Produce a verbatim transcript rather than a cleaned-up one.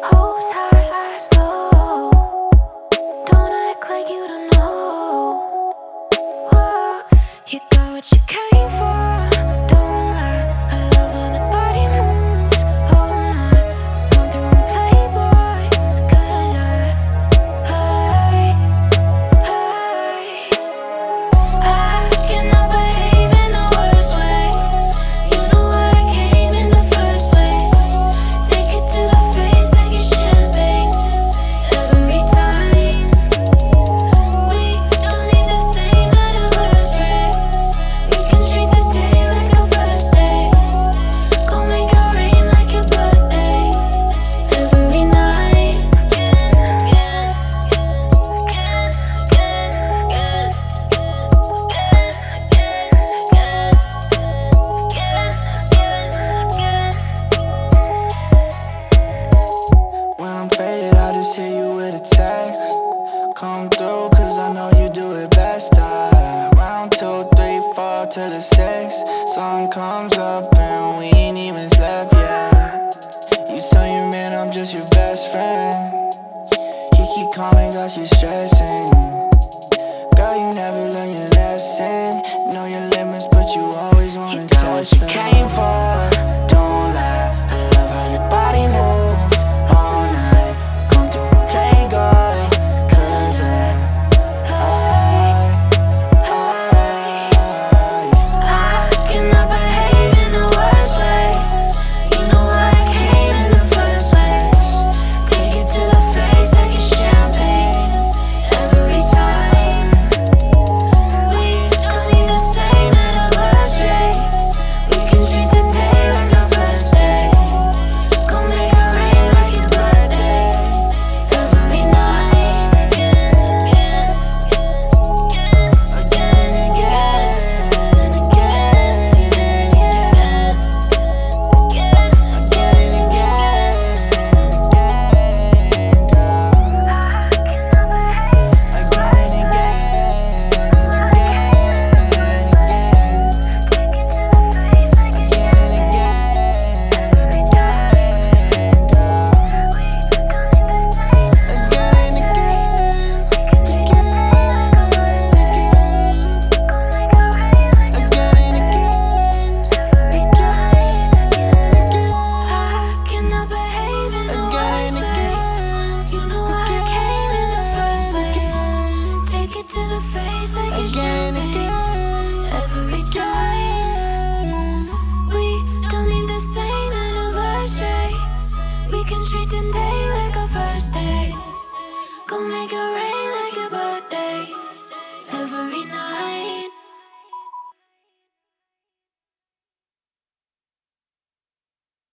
Hopes high, eyes low. Don't act like you don't know. Whoa, you got what you came for. Don't lie, I love when the body moves all night. Come through and play boy, 'cause I, I, I, I cannot behave in the worst way. You know why I came in the first place. Take it to the face like it's champagne. Every time we don't need the same anniversary. We can treat today like our first day. Go make it rain like your birthday. Every night, again, again, again, again, again, again, again, again. When I'm faded, I just hit you with a text. Come through, cause I know you do it best. I round two, three, four till the six. Sun comes up and we ain't even slept yet. You tell your man I'm just your best friend. He keep calling, got you stressing. Girl, you never learn your lesson. Know your limits, but you always wanna test them. What you came for, don't lie. I love how your body moves all night. Come through and play girl, 'cause I, I, I, I cannot behave in the worst way. You know why I came in the first place. Take it to the face like it's champagne. Every time we don't need the same anniversary. We can treat today like our first day. Go make it rain like your birthday. Every night, again, again, again, again, again, and again, again, again, again, again, and again. I cannot behave in the worst way. You know why I came in the first place. Take it to the face like it's champagne. Every time we don't need the same anniversary. We can treat today like our first day. Go make it rain.